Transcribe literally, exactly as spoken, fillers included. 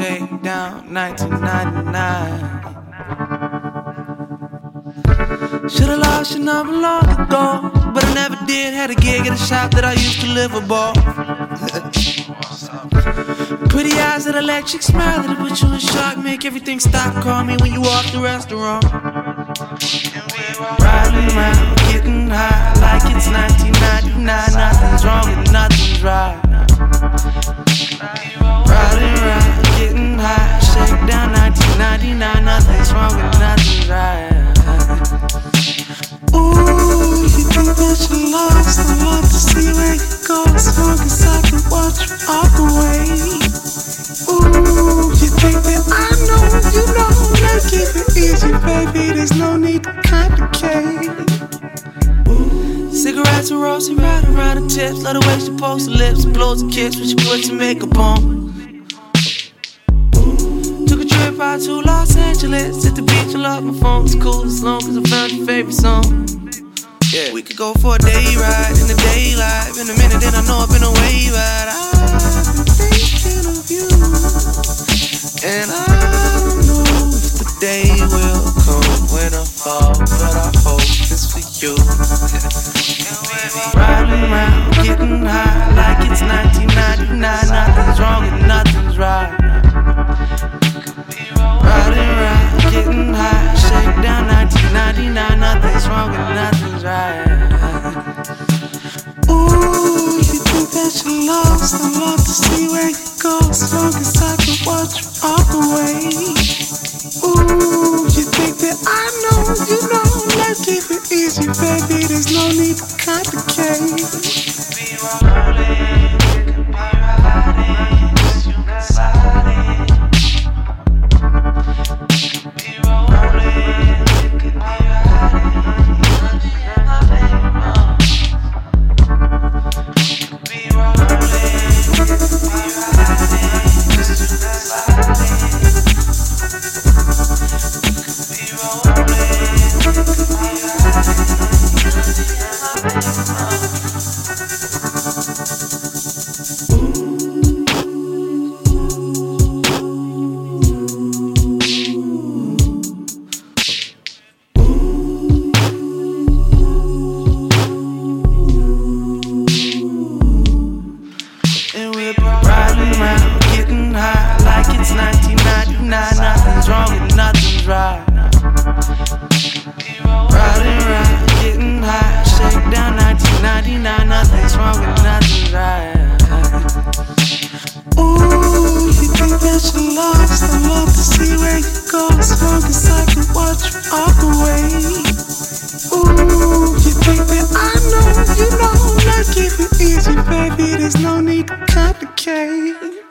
Shakedown nineteen ninety-nine. Should've lost your number long ago, but I never did. Had a gig at a shop that I used to live above. Pretty eyes, that electric smile that'll put you in shock, make everything stop. Call me when you walk the restaurant. Riding around, getting high like it's nineteen ninety-nine. Nothing's wrong and nothing's right. Riding around, getting high, Shakedown nineteen ninety-nine. Nothing's wrong and nothing's right. Ooh, you think that you're lost? I love to see where you go. As long as I can watch you walk away. Ooh, you think that I know, you know. Let's keep it easy, baby. There's no need to complicate. Ooh. Cigarettes and roasting right around the tips. Love the way she posts her lips, blows a kiss when she puts her makeup on. Trip out to Los Angeles, at the beach, I love my phone. It's cool as long as I found your favorite song. Yeah, we could go for a day ride in the daylight. In a minute, then I know I've been away, but I've been thinking of you, and I don't know if the day will come when I fall, but I hope it's for you. Riding around, getting high like it's nineteen ninety-nine. Nothing's wrong and nothing's right. Riding around, getting high, Shakedown nineteen ninety-nine. Nothing's wrong and nothing's right. Ooh, you think that you're lost? I love to see where you go. As long as I can watch you walk away. Ooh, you think that I know, you know. Let's keep it easy, baby. There's no need to complicate. We could be rolling, we could be riding, just you inside it. nineteen ninety-nine, nothing's wrong and nothing's right. Riding around, getting high, Shakedown nineteen ninety-nine. Nothing's wrong and nothing's right. Ooh, you think that you're lost? I love to see where you go. As long as I can watch you walk away. Ooh, you think that I know, you know. Let's keep it easy, baby. There's no need to complicate.